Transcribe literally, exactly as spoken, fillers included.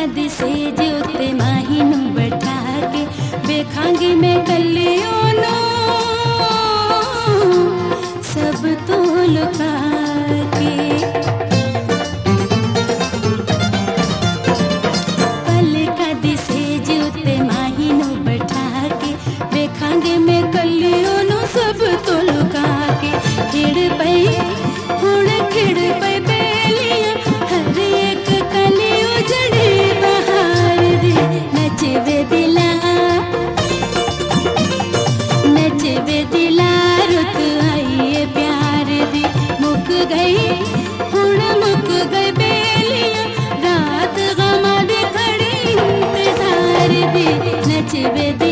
कद सेज उत्ते माही नू बैठा के वेखांगी मैं कलियों नू सब तो लुका के। पल कद सेज उत्ते माही नू बैठा के वेखांगी मैं कलियों नू सब तो लुका के। खिड़ पई हुण खिड़ पई बेलियां हर एक कली उजड़ी बहार दी। नचवे दिला नचवे दिला रुत आई प्यार दी। मुक गई हुण मुक गई बेलियां रात गमा दी खड़ी इंतजार दी। नचवे